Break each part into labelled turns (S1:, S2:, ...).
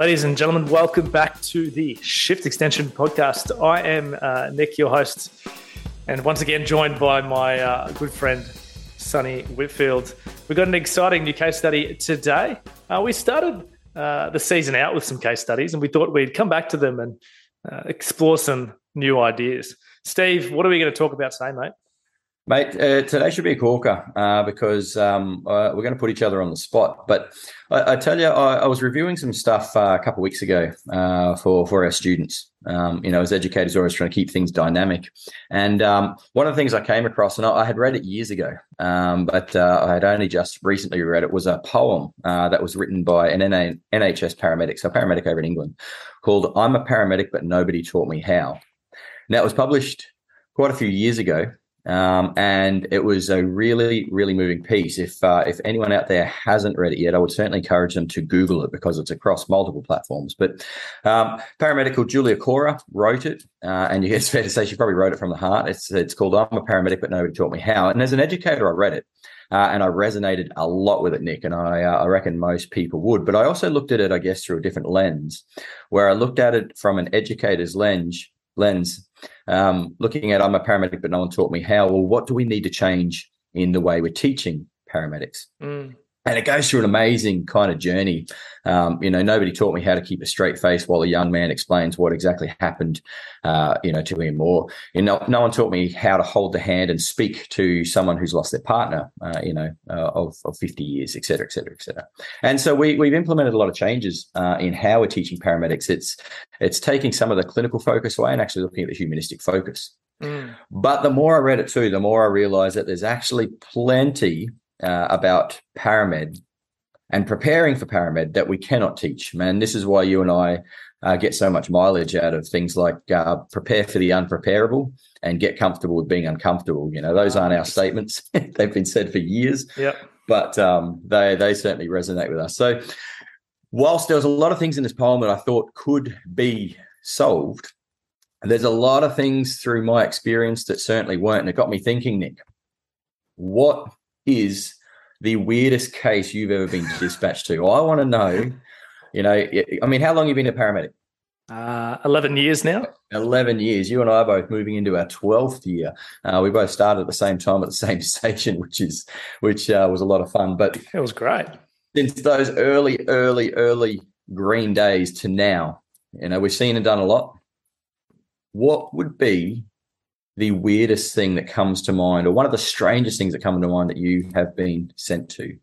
S1: Ladies and gentlemen, welcome back to the Shift Extension podcast. I am Nick, your host, and once again joined by my good friend, Sonny Whitfield. We've got an exciting new case study today. We started the season out with some case studies, and we thought we'd come back to them and explore some new ideas. Steve, what are we going to talk about today, mate?
S2: Mate, today should be a corker because we're going to put each other on the spot. But I tell you, I was reviewing some stuff a couple of weeks ago for our students. As educators, always trying to keep things dynamic. And one of the things I came across, and I had read it years ago, but I had only just recently read it, was a poem that was written by an NHS paramedic, so a paramedic over in England, called "I'm a Paramedic, but Nobody Taught Me How." Now, it was published quite a few years ago. And it was a really, really moving piece. If anyone out there hasn't read it yet, I would certainly encourage them to Google it because it's across multiple platforms. But paramedic called Julia Cora wrote it, and it's fair to say she probably wrote it from the heart. It's called "I'm a Paramedic, but Nobody Taught Me How." And as an educator, I read it. And I resonated a lot with it, Nick, and I reckon most people would. But I also looked at it, I guess, through a different lens, where I looked at it from an educator's lens, looking at "I'm a paramedic, but no one taught me how." Well, what do we need to change in the way we're teaching paramedics? And it goes through an amazing kind of journey. Nobody taught me how to keep a straight face while a young man explains what exactly happened, to him. Or, no one taught me how to hold the hand and speak to someone who's lost their partner, of 50 years, et cetera, et cetera, et cetera. And so we've implemented a lot of changes in how we're teaching paramedics. It's taking some of the clinical focus away and actually looking at the humanistic focus. But the more I read it too, the more I realized that there's actually plenty about paramed and preparing for paramed that we cannot teach. Man, this is why you and I get so much mileage out of things like prepare for the unpreparable and get comfortable with being uncomfortable. Those aren't our statements. They've been said for years, but they certainly resonate with us. So whilst there was a lot of things in this poem that I thought could be solved, there's a lot of things through my experience that certainly weren't. And it got me thinking, Nick, what is the weirdest case you've ever been dispatched to? I want to know, how long have you been a paramedic?
S1: 11 years now.
S2: 11 years. You and I are both moving into our 12th year. We both started at the same time at the same station, which was a lot of fun. But
S1: it was great.
S2: Since those early green days to now, we've seen and done a lot. What would be the weirdest thing that comes to mind, or one of the strangest things that come to mind that you have been sent to?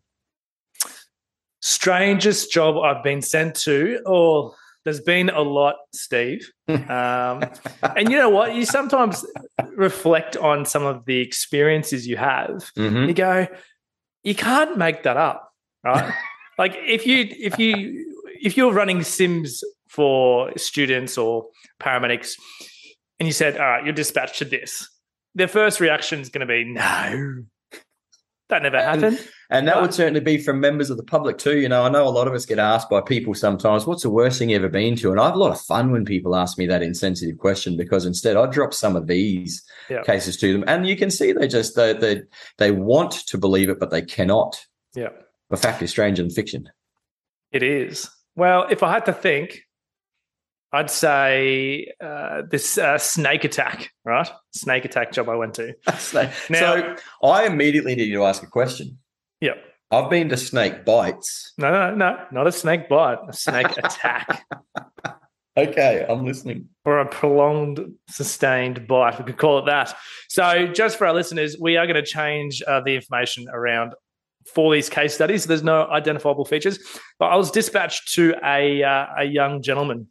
S1: Strangest job I've been sent to? Oh, there's been a lot, Steve. And you know what? You sometimes reflect on some of the experiences you have. Mm-hmm. You go, you can't make that up, right? Like if you're running sims for students or paramedics, and you said, all right, you're dispatched to this, their first reaction is going to be, no, that never happened.
S2: And that would certainly be from members of the public too. I know a lot of us get asked by people sometimes, what's the worst thing you've ever been to? And I have a lot of fun when people ask me that insensitive question, because instead I drop some of these cases to them. And you can see they want to believe it, but they cannot.
S1: Yeah.
S2: The fact is stranger than fiction.
S1: It is. Well, if I had to think, I'd say this snake attack, right? Snake attack job I went to.
S2: Now, so I immediately need you to ask a question.
S1: Yep.
S2: I've been to snake bites.
S1: No, not a snake bite, a snake attack.
S2: Okay, I'm listening.
S1: Or a prolonged, sustained bite, we could call it that. So just for our listeners, we are going to change the information around for these case studies. There's no identifiable features. But I was dispatched to a young gentleman.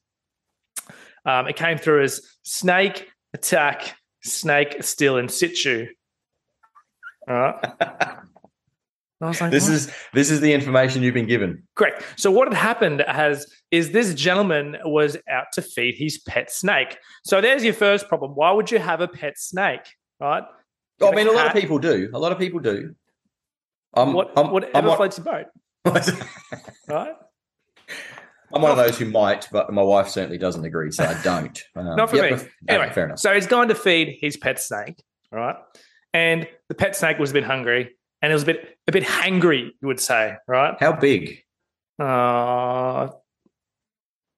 S1: It came through as snake attack, snake still in situ. All right. I was like, this
S2: is the information you've been given.
S1: Correct. So what had happened is this gentleman was out to feed his pet snake. So there's your first problem. Why would you have a pet snake, right?
S2: A lot of people do.
S1: Whatever floats your boat. Right?
S2: I'm one of those who might, but my wife certainly doesn't agree, so I don't.
S1: Not for me. Anyway,
S2: fair enough.
S1: So he's going to feed his pet snake, right? And the pet snake was a bit hungry, and it was a bit hangry, you would say, right?
S2: How big?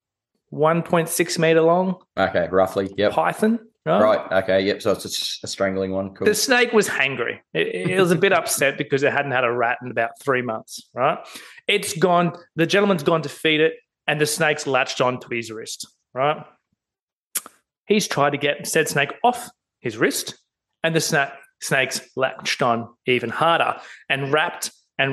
S1: 1.6 meter long.
S2: Okay, roughly. Yep.
S1: Python.
S2: Right. Okay. Yep. So it's a strangling one. Cool.
S1: The snake was hangry. It was a bit upset because it hadn't had a rat in about 3 months, right? It's gone. The gentleman's gone to feed it, and the snake's latched onto his wrist, right? He's tried to get said snake off his wrist, and the snake's latched on even harder and wrapped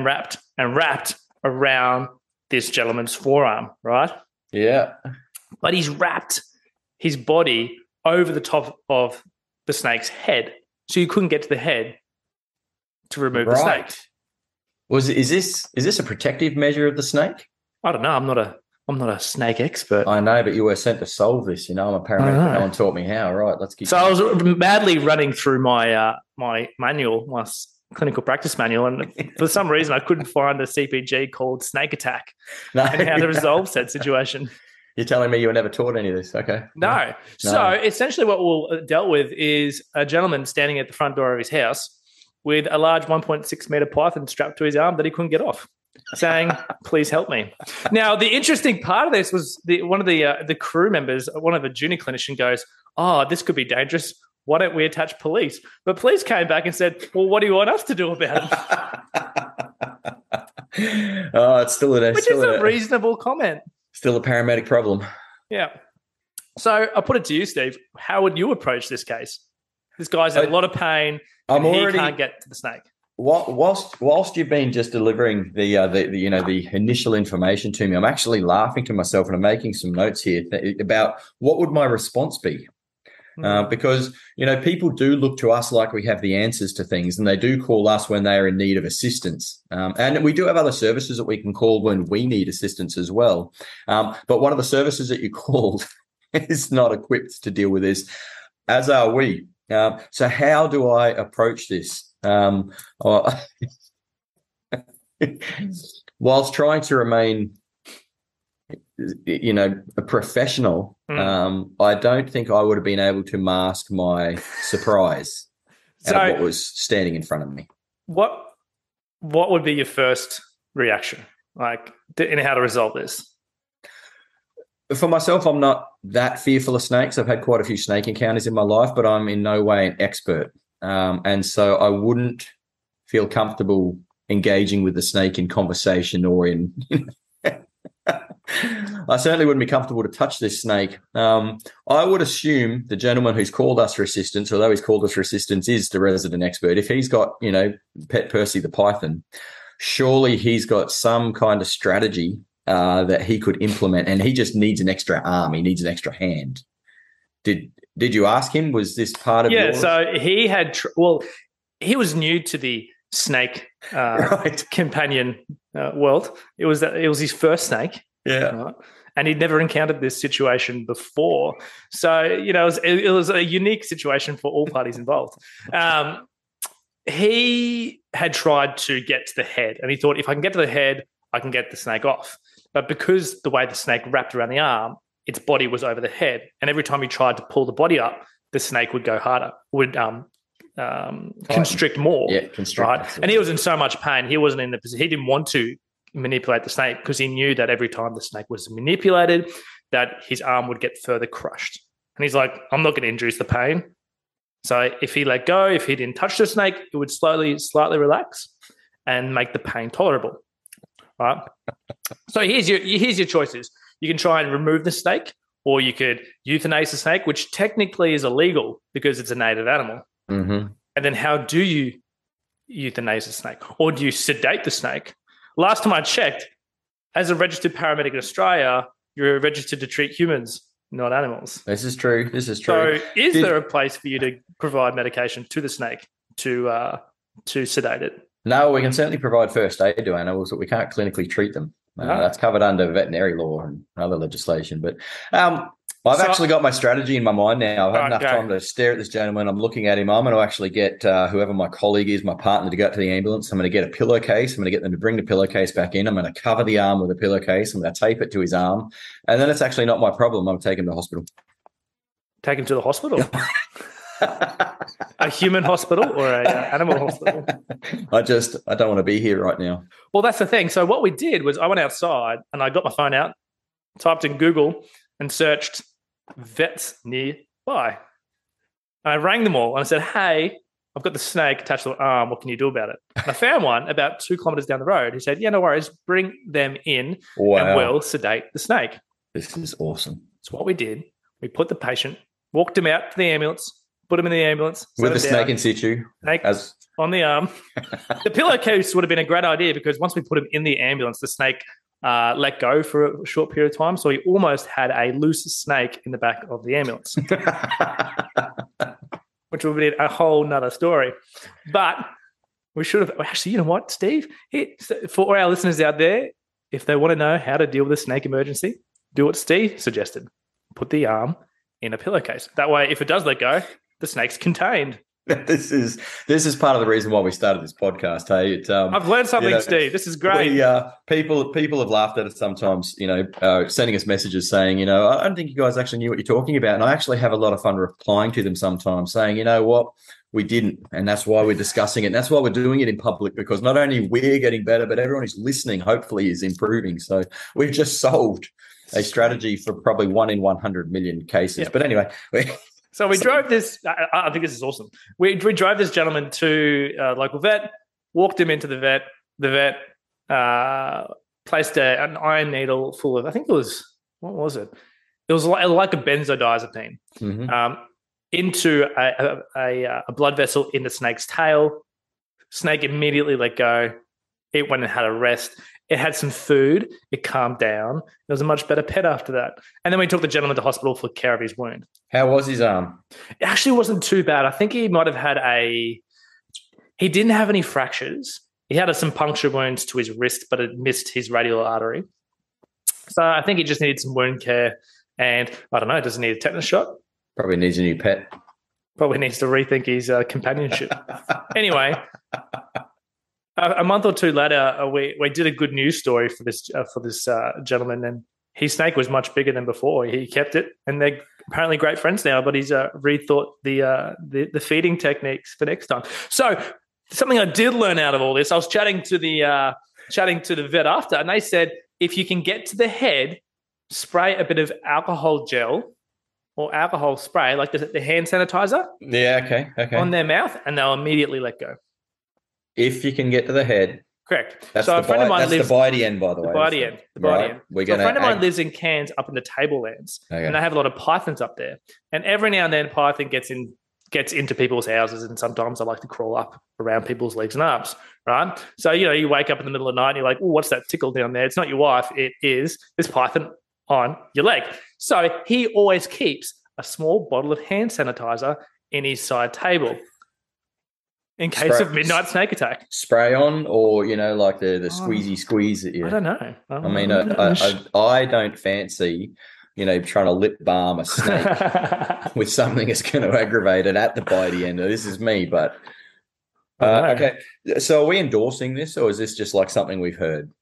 S1: around this gentleman's forearm, right?
S2: Yeah.
S1: But he's wrapped his body over the top of the snake's head, so you couldn't get to the head to remove the snake.
S2: Is this a protective measure of the snake?
S1: I don't know. I'm not a snake expert.
S2: I know, but you were sent to solve this. I'm a paramedic. No one taught me how. Right, let's keep.
S1: So going. I was madly running through my my manual, my clinical practice manual, and for some reason I couldn't find a CPG called Snake Attack and how to resolve said situation.
S2: You're telling me you were never taught any of this? Okay.
S1: No. So essentially what we'll dealt with is a gentleman standing at the front door of his house with a large 1.6 meter python strapped to his arm that he couldn't get off, saying, please help me. Now, the interesting part of this was one of the crew members, one of the junior clinician goes, oh, this could be dangerous. Why don't we attach police? But police came back and said, well, what do you want us to do about
S2: it? Oh, it's still
S1: a reasonable comment.
S2: Still a paramedic problem.
S1: Yeah. So I put it to you, Steve. How would you approach this case? This guy's in a lot of pain. He can't get to the snake.
S2: Whilst you've been just delivering the initial information to me, I'm actually laughing to myself and I'm making some notes here about what would my response be. Because, people do look to us like we have the answers to things, and they do call us when they are in need of assistance. And we do have other services that we can call when we need assistance as well. But one of the services that you called is not equipped to deal with this, as are we. So how do I approach this? Whilst trying to remain a professional, I don't think I would have been able to mask my surprise at what was standing in front of me.
S1: What would be your first reaction, in how to resolve this?
S2: For myself, I'm not that fearful of snakes. I've had quite a few snake encounters in my life, but I'm in no way an expert. And so I wouldn't feel comfortable engaging with the snake in conversation or in I certainly wouldn't be comfortable to touch this snake. I would assume the gentleman who's called us for assistance, although he's called us for assistance, is the resident expert. If he's got, Pet Percy the python, surely he's got some kind of strategy that he could implement, and he just needs an extra arm. He needs an extra hand. Did you ask him? Was this part of yours?
S1: So he had he was new to the snake companion world. It was his first snake.
S2: Yeah.
S1: Right? And he'd never encountered this situation before. So, it was a unique situation for all parties involved. He had tried to get to the head, and he thought, if I can get to the head, I can get the snake off. But because the way the snake wrapped around the arm, its body was over the head. And every time he tried to pull the body up, the snake would go harder, would constrict more.
S2: Yeah, constrict.
S1: Right? And he was in so much pain, he wasn't in the position. He didn't want to manipulate the snake because he knew that every time the snake was manipulated, that his arm would get further crushed. And he's like, I'm not going to induce the pain. So if he let go, if he didn't touch the snake, it would slightly relax and make the pain tolerable. Right? So here's your choices. You can try and remove the snake, or you could euthanize the snake, which technically is illegal because it's a native animal.
S2: Mm-hmm.
S1: And then how do you euthanize the snake? Or do you sedate the snake? Last time I checked, as a registered paramedic in Australia, you're registered to treat humans, not animals.
S2: This is true.
S1: So is there a place for you to provide medication to the snake to sedate it?
S2: No, we can certainly provide first aid to animals, but we can't clinically treat them. That's covered under veterinary law and other legislation. But I've actually got my strategy in my mind now. I've had enough time to stare at this gentleman. I'm looking at him. I'm going to actually get whoever my colleague is, my partner, to go out to the ambulance. I'm going to get a pillowcase. I'm going to get them to bring the pillowcase back in. I'm going to cover the arm with a pillowcase. I'm going to tape it to his arm. And then it's actually not my problem. I'm taking him to the hospital.
S1: Take him to the hospital? A human hospital or an animal hospital?
S2: I don't want to be here right now.
S1: Well, that's the thing. So what we did was I went outside and I got my phone out, typed in Google, and searched vets nearby. I rang them all and I said, hey, I've got the snake attached to the arm. What can you do about it? And I found one about 2 kilometers down the road. He said, yeah, no worries. Bring them in and we'll sedate the snake.
S2: This is awesome.
S1: That's what we did. We put the patient, walked him out to the ambulance, put him in the ambulance.
S2: With the snake in situ.
S1: Snake on the arm. The pillowcase would have been a great idea because once we put him in the ambulance, the snake let go for a short period of time. So he almost had a loose snake in the back of the ambulance. Which would be a whole nother story. But we should have... Actually, you know what, Steve? For our listeners out there, if they want to know how to deal with a snake emergency, do what Steve suggested. Put the arm in a pillowcase. That way, if it does let go, the snake's contained.
S2: This is part of the reason why we started this podcast. Hey,
S1: I've learned something, Steve. This is great.
S2: People have laughed at us sometimes. Sending us messages saying, I don't think you guys actually knew what you're talking about, and I actually have a lot of fun replying to them sometimes, saying, you know what, we didn't, and that's why we're discussing it. And that's why we're doing it in public, because not only we're getting better, but everyone who's listening hopefully is improving. So we've just solved a strategy for probably 1 in 100 million cases. Yep. But anyway.
S1: So we drove this. I think this is awesome. We drove this gentleman to a local vet, walked him into the vet. The vet placed an iron needle full of, I think it was, what was it? It was like a benzodiazepine into a blood vessel in the snake's tail. Snake immediately let go. It went and had a rest. It had some food. It calmed down. It was a much better pet after that. And then we took the gentleman to hospital for care of his wound.
S2: How was his arm?
S1: It actually wasn't too bad. I think he might have had he didn't have any fractures. He had some puncture wounds to his wrist, but it missed his radial artery. So I think he just needed some wound care. And I don't know, does he need a tetanus shot?
S2: Probably needs a new pet.
S1: Probably needs to rethink his companionship. Anyway, a month or two later, we did a good news story for this gentleman, and his snake was much bigger than before. He kept it, and they're apparently great friends now. But he's rethought the feeding techniques for next time. So something I did learn out of all this, I was chatting to the vet after, and they said if you can get to the head, spray a bit of alcohol gel or alcohol spray, like the hand sanitizer.
S2: Yeah, okay.
S1: On their mouth, and they'll immediately let go.
S2: If you can get to the head.
S1: Correct.
S2: That's a friend of mine lives... the bitey end, by the way.
S1: The bitey end. A friend of mine lives in Cairns up in the Tablelands, and they have a lot of pythons up there. And every now and then, python gets into people's houses, and sometimes they like to crawl up around people's legs and arms, right? So, you wake up in the middle of the night and you're like, oh, what's that tickle down there? It's not your wife. It is this python on your leg. So he always keeps a small bottle of hand sanitizer in his side table in case of midnight snake attack.
S2: Spray on, or, like the squeezy squeeze at you?
S1: I don't know.
S2: I don't fancy, trying to lip balm a snake with something that's going to aggravate it at the bitey end. This is me, but okay. So are we endorsing this, or is this just like something we've heard?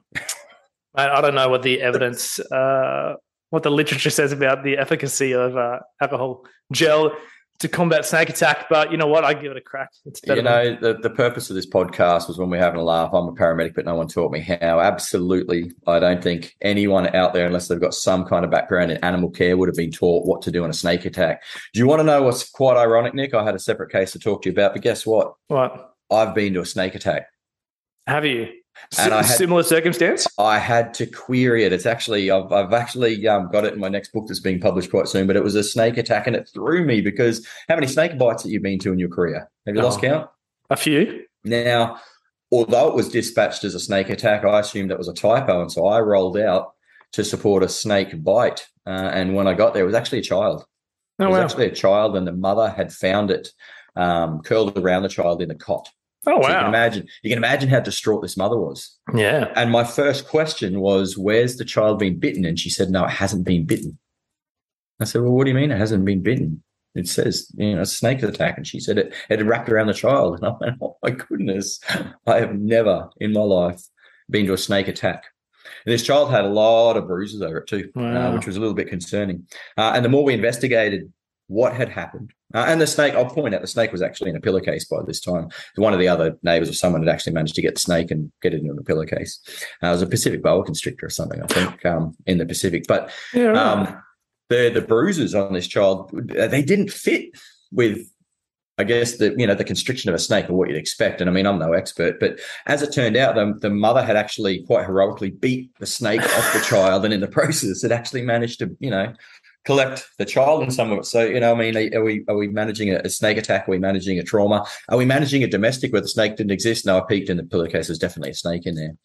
S1: I don't know what the evidence, what the literature says about the efficacy of alcohol gel to combat snake attack, but you know what? I give it a crack. It's better.
S2: The purpose of this podcast was when we're having a laugh. I'm a paramedic, but no one taught me how. Absolutely, I don't think anyone out there, unless they've got some kind of background in animal care, would have been taught what to do in a snake attack. Do you want to know what's quite ironic, Nick? I had a separate case to talk to you about, but guess what?
S1: What?
S2: I've been to a snake attack.
S1: Have you?
S2: And
S1: similar circumstance?
S2: I had to query it. It's actually, I've actually got it in my next book that's being published quite soon, but it was a snake attack, and it threw me because how many snake bites have you been to in your career? Have you lost count?
S1: A few.
S2: Now, although it was dispatched as a snake attack, I assumed that was a typo, and so I rolled out to support a snake bite. And when I got there, it was actually a child. It was actually a child, and the mother had found it curled around the child in a cot.
S1: Oh, wow.
S2: So you can imagine how distraught this mother was.
S1: Yeah.
S2: And my first question was, where's the child been bitten? And she said, no, it hasn't been bitten. I said, well, what do you mean it hasn't been bitten? It says, a snake attack. And she said it had wrapped around the child. And I went, oh, my goodness. I have never in my life been to a snake attack. And this child had a lot of bruises over it too, which was a little bit concerning. And the more we investigated what had happened, and the snake, I'll point out, the snake was actually in a pillowcase by this time. One of the other neighbours or someone had actually managed to get the snake and get it into a pillowcase. It was a Pacific boa constrictor or something, I think, in the Pacific. But the bruises on this child, they didn't fit with, I guess, the constriction of a snake or what you'd expect. And I mean, I'm no expert, but as it turned out, the mother had actually quite heroically beat the snake off the child, and in the process, it actually managed to, collect the child and some of it. So, I mean, are we managing a snake attack? Are we managing a trauma? Are we managing a domestic where the snake didn't exist? No, I peeked in the pillowcase. There's definitely a snake in there.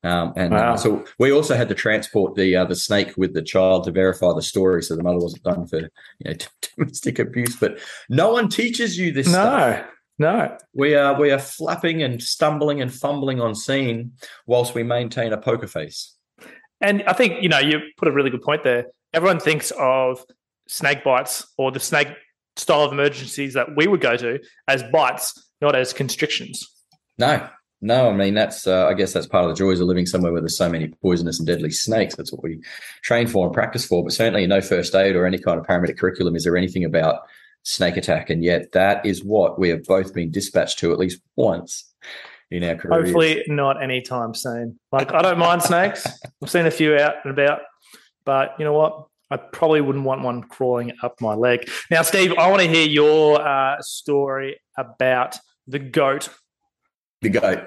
S1: Wow.
S2: So we also had to transport the snake with the child to verify the story, so the mother wasn't done for domestic abuse. But no one teaches you this stuff.
S1: No.
S2: We are flapping and stumbling and fumbling on scene whilst we maintain a poker face.
S1: And I think you put a really good point there. Everyone thinks of snake bites or the snake style of emergencies that we would go to as bites, not as constrictions.
S2: No, I mean, that's I guess that's part of the joys of living somewhere where there's so many poisonous and deadly snakes. That's what we train for and practice for. But certainly no first aid or any kind of paramedic curriculum is there anything about snake attack. And yet that is what we have both been dispatched to at least once in our careers.
S1: Hopefully not anytime soon. Like, I don't mind snakes. I've seen a few out and about. But you know what? I probably wouldn't want one crawling up my leg. Now, Steve, I want to hear your story about the goat.
S2: The goat.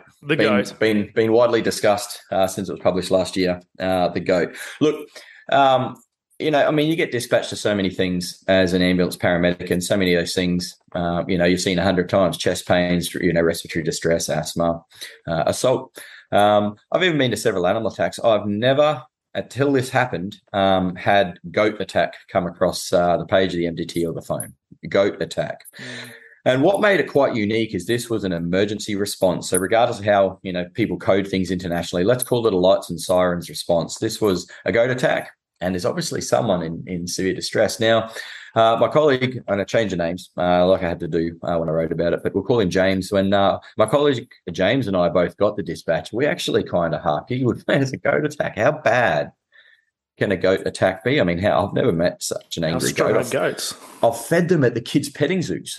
S2: Been widely discussed since it was published last year. The goat. Look, I mean, you get dispatched to so many things as an ambulance paramedic, and so many of those things, you've seen 100 times: chest pains, respiratory distress, asthma, assault. I've even been to several animal attacks. I've never, until this happened, had goat attack come across the page of the MDT or the phone. Goat attack. And what made it quite unique is this was an emergency response. So regardless of how, people code things internationally, let's call it a lights and sirens response. This was a goat attack. And there's obviously someone in severe distress. Now, my colleague, I'm going to change the names like I had to do when I wrote about it, but we'll call him James. When my colleague James and I both got the dispatch, we actually kind of argued, man, it's a goat attack. How bad can a goat attack be? I mean, I've never met such an angry goat.
S1: Goats.
S2: I've fed them at the kids' petting zoos.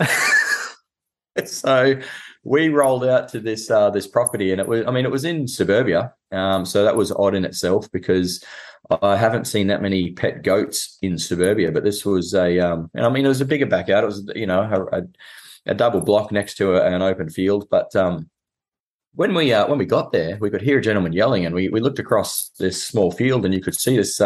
S2: So we rolled out to this property, and it was in suburbia. So that was odd in itself because I haven't seen that many pet goats in suburbia. But this was it was a bigger backyard. It was a double block next to an open field. But when we got there, we could hear a gentleman yelling, and we looked across this small field, and you could see this.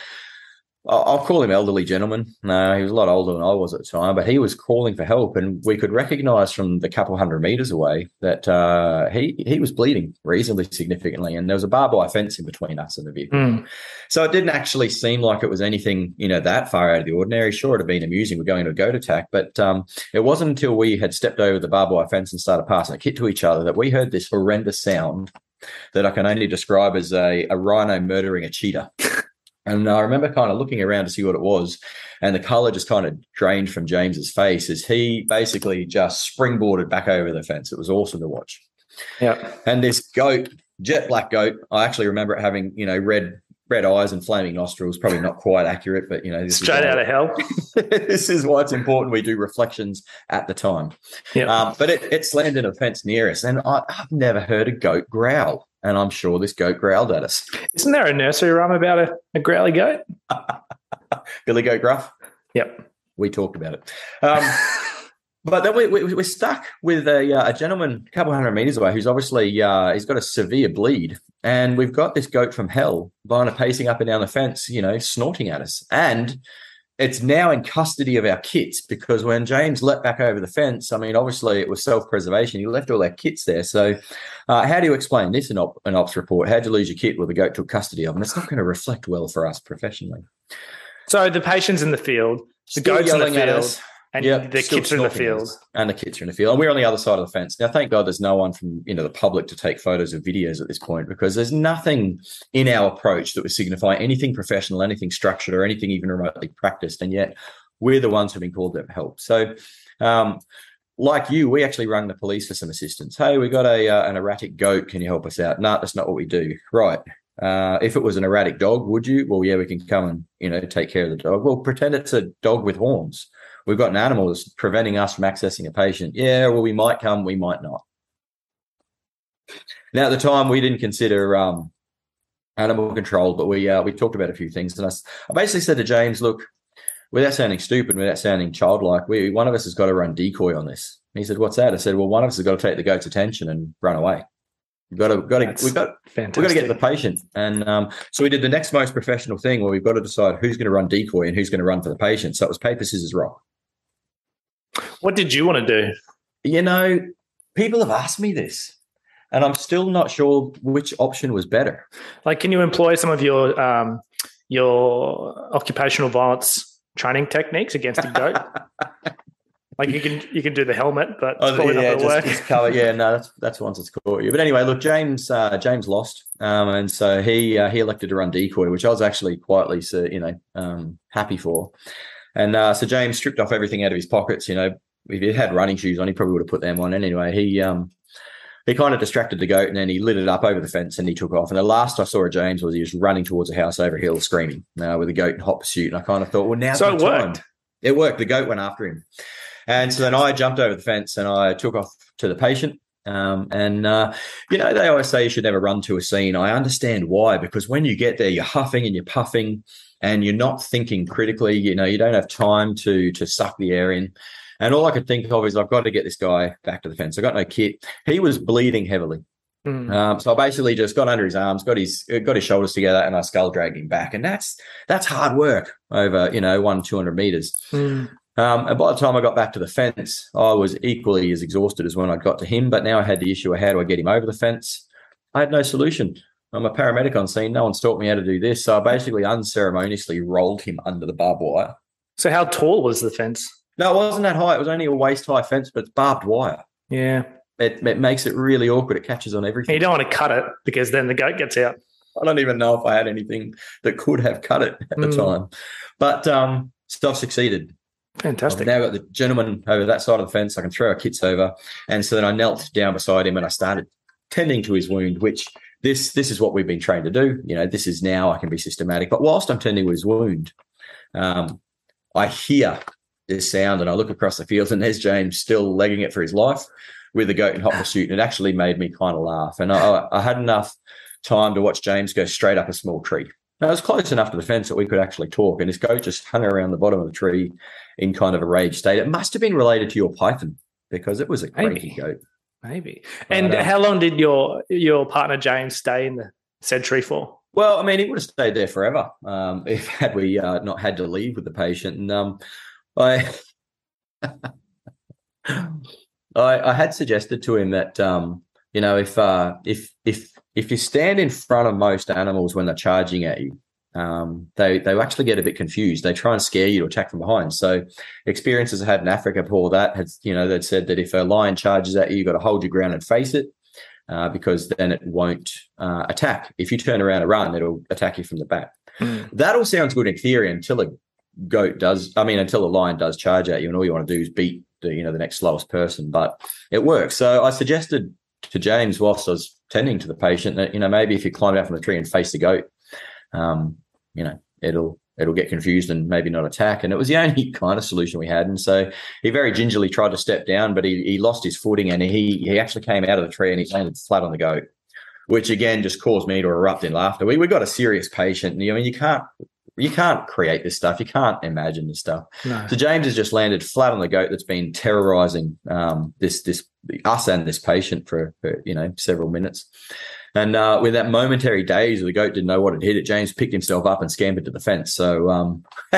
S2: I'll call him elderly gentleman. No, he was a lot older than I was at the time, but he was calling for help, and we could recognise from the couple hundred metres away that he was bleeding reasonably significantly, and there was a barbed wire fence in between us and the vehicle. So it didn't actually seem like it was anything, that far out of the ordinary. Sure, it'd have been amusing. We're going to a goat attack, but it wasn't until we had stepped over the barbed wire fence and started passing a kit to each other that we heard this horrendous sound that I can only describe as a rhino murdering a cheetah. And I remember kind of looking around to see what it was, and the colour just kind of drained from James's face as he basically just springboarded back over the fence. It was awesome to watch.
S1: Yeah.
S2: And this goat, jet black goat, I actually remember it having, red eyes and flaming nostrils. Probably not quite accurate, but this
S1: straight out of hell.
S2: This is why it's important we do reflections at the time.
S1: Yeah.
S2: But it slammed in a fence near us, and I've never heard a goat growl. And I'm sure this goat growled at us.
S1: Isn't there a nursery rhyme about a growly goat?
S2: Billy Goat Gruff?
S1: Yep.
S2: We talked about it. But then we're stuck with a gentleman a couple hundred metres away who's obviously he's got a severe bleed. And we've got this goat from hell kind of pacing up and down the fence, snorting at us. And it's now in custody of our kits because when James leapt back over the fence, obviously it was self-preservation. He left all our kits there. So how do you explain this in an ops report? How'd you lose your kit? Well, the goat took custody of them. It's not going to reflect well for us professionally.
S1: So the patient's in the field, the goat's in the field, and the kits are in the field.
S2: And the kits are in the field. And we're on the other side of the fence. Now, thank God there's no one from the public to take photos or videos at this point because there's nothing in our approach that would signify anything professional, anything structured, or anything even remotely practiced. And yet we're the ones who've been called to help. So like you, we actually rang the police for some assistance. Hey, we got an erratic goat. Can you help us out? No, that's not what we do. Right. If it was an erratic dog, would you? Well, yeah, we can come and, take care of the dog. Well, pretend it's a dog with horns. We've got an animal that's preventing us from accessing a patient. Yeah, well, we might come, we might not. Now, at the time, we didn't consider animal control, but we talked about a few things. And I basically said to James, look, without sounding stupid, without sounding childlike, one of us has got to run decoy on this. And he said, "What's that?" I said, "Well, one of us has got to take the goat's attention and run away. We've got to get to the patient." And so we did the next most professional thing, where we've got to decide who's going to run decoy and who's going to run for the patient. So it was paper, scissors, rock.
S1: What did you want to do?
S2: People have asked me this, and I'm still not sure which option was better.
S1: Like, can you employ some of your occupational violence training techniques against a goat? Like, you can do the helmet, but it's probably not going to work.
S2: Just cover. Yeah, no, that's once it's caught you. But anyway, look, James lost, and so he elected to run decoy, which I was actually quietly, happy for. And so James stripped off everything out of his pockets. If he had running shoes on, he probably would have put them on. And anyway, he kind of distracted the goat, and then he lit it up over the fence and he took off. And the last I saw of James was he was running towards a house over a hill screaming with a goat in hot pursuit. And I kind of thought, well, now's the time. It worked. The goat went after him. And so then I jumped over the fence and I took off to the patient. They always say you should never run to a scene. I understand why, because when you get there, you're huffing and you're puffing and you're not thinking critically. You don't have time to suck the air in. And all I could think of is, I've got to get this guy back to the fence. I got no kit. He was bleeding heavily. So I basically just got under his arms, got his shoulders together, and I skull dragged him back. And that's hard work over 200 meters. And by the time I got back to the fence, I was equally as exhausted as when I got to him. But now I had the issue of, how do I get him over the fence? I had no solution. I'm a paramedic on scene. No one's taught me how to do this. So I basically unceremoniously rolled him under the barbed wire.
S1: So how tall was the fence?
S2: No, it wasn't that high. It was only a waist-high fence, but it's barbed wire.
S1: Yeah.
S2: It makes it really awkward. It catches on everything.
S1: You don't want to cut it, because then the goat gets out.
S2: I don't even know if I had anything that could have cut it at the time. But so I've succeeded.
S1: Fantastic.
S2: I've now got the gentleman over that side of the fence. I can throw our kits over. And so then I knelt down beside him and I started tending to his wound, which this is what we've been trained to do. This is now I can be systematic. But whilst I'm tending to his wound, I hear this sound and I look across the field and there's James still legging it for his life with the goat in hot pursuit. And it actually made me kind of laugh. And I had enough time to watch James go straight up a small tree. Now, it was close enough to the fence that we could actually talk, and this goat just hung around the bottom of the tree in kind of a raged state. It must have been related to your python, because it was a crazy goat.
S1: Maybe. And how long did your partner James stay in the said tree for?
S2: Well, I mean, he would have stayed there forever had we not had to leave with the patient. And I had suggested to him that if you stand in front of most animals when they're charging at you, they actually get a bit confused. They try and scare you to attack from behind. So experiences I had in Africa before that they'd said that if a lion charges at you, you've got to hold your ground and face it, because then it won't attack. If you turn around and run, it'll attack you from the back. That all sounds good in theory until until the lion does charge at you, and all you want to do is beat the next slowest person. But it works. So I suggested to James whilst I was tending to the patient that maybe if you climb out from the tree and face the goat, it'll get confused and maybe not attack. And it was the only kind of solution we had. And so he very gingerly tried to step down, but he lost his footing and he actually came out of the tree and he landed flat on the goat, which again just caused me to erupt in laughter. We got a serious patient. You can't create this stuff. You can't imagine this stuff. No. So James has just landed flat on the goat that's been terrorizing us and this patient for several minutes. And with that momentary daze, the goat didn't know what had hit it. James picked himself up and scampered to the fence. So,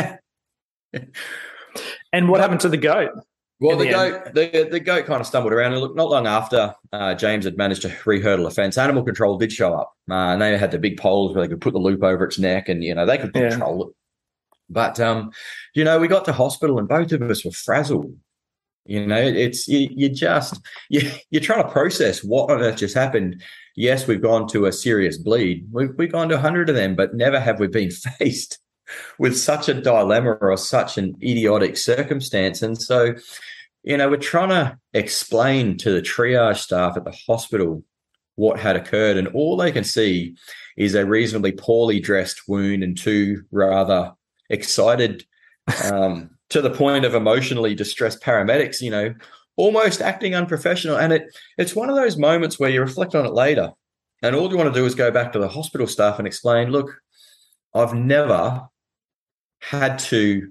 S1: and what happened to the goat?
S2: Well, the goat kind of stumbled around. And look, not long after James had managed to re-hurdle a fence, animal control did show up. And they had the big poles where they could put the loop over its neck and, they could control it. But, we got to hospital and both of us were frazzled. It's you're trying to process what on earth just happened. Yes, we've gone to a serious bleed. We've gone to 100 of them, but never have we been faced with such a dilemma or such an idiotic circumstance. And so, we're trying to explain to the triage staff at the hospital what had occurred, and all they can see is a reasonably poorly dressed wound and two rather excited, to the point of emotionally distressed paramedics, almost acting unprofessional. And it's one of those moments where you reflect on it later, and all you want to do is go back to the hospital staff and explain, look, I've never had to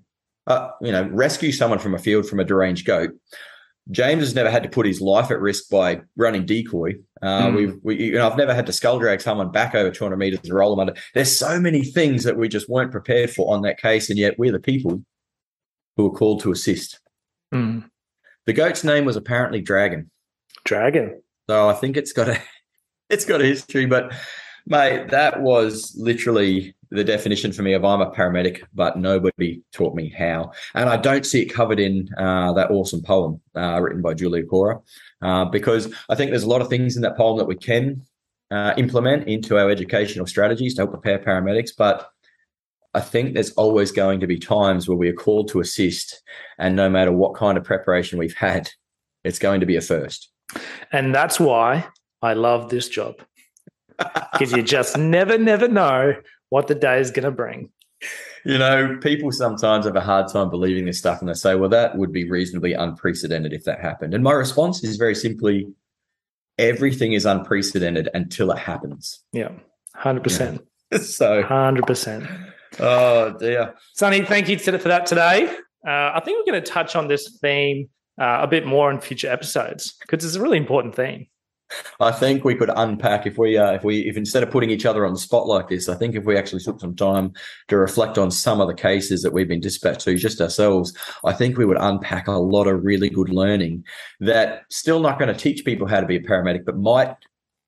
S2: rescue someone from a field from a deranged goat. James has never had to put his life at risk by running decoy. I've never had to skull drag someone back over 200 meters and roll them under. There's so many things that we just weren't prepared for on that case, and yet we're the people who were called to assist.
S1: Mm.
S2: The goat's name was apparently Dragon.
S1: Dragon.
S2: So I think it's got a history, but mate, that was literally the definition for me of I'm a paramedic, but nobody taught me how. And I don't see it covered in that awesome poem written by Julia Cora, because I think there's a lot of things in that poem that we can implement into our educational strategies to help prepare paramedics. But I think there's always going to be times where we are called to assist, and no matter what kind of preparation we've had, it's going to be a first. And
S1: that's why I love this job, because you just never know what the day is going to bring.
S2: People sometimes have a hard time believing this stuff, and they say, well, that would be reasonably unprecedented if that happened. And my response is very simply, everything is unprecedented until it happens.
S1: Yeah, 100%.
S2: Yeah. So
S1: 100%.
S2: Oh, dear.
S1: Sonny, thank you for that today. I think we're going to touch on this theme a bit more in future episodes, because it's a really important theme.
S2: I think we could unpack if instead of putting each other on the spot like this, I think if we actually took some time to reflect on some of the cases that we've been dispatched to just ourselves, I think we would unpack a lot of really good learning that still not going to teach people how to be a paramedic, but might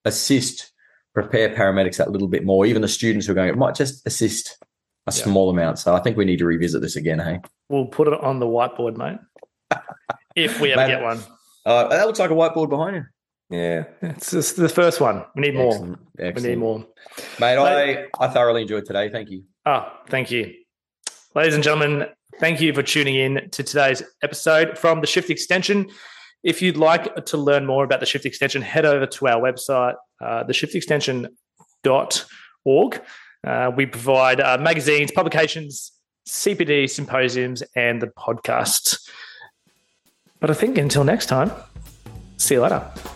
S2: prepare paramedics that little bit more. Even the students who are going, it might just assist a small amount. So I think we need to revisit this again, hey?
S1: We'll put it on the whiteboard, mate, if we ever get one.
S2: That looks like a whiteboard behind you.
S1: Yeah, it's just the first one. We need more. Excellent. We need more.
S2: Mate, I thoroughly enjoyed today. Thank you.
S1: Oh, thank you. Ladies and gentlemen, thank you for tuning in to today's episode from the Shift Extension. If you'd like to learn more about the Shift Extension, head over to our website, theshiftextension.org. We provide magazines, publications, CPD symposiums, and the podcasts. But I think until next time, see you later.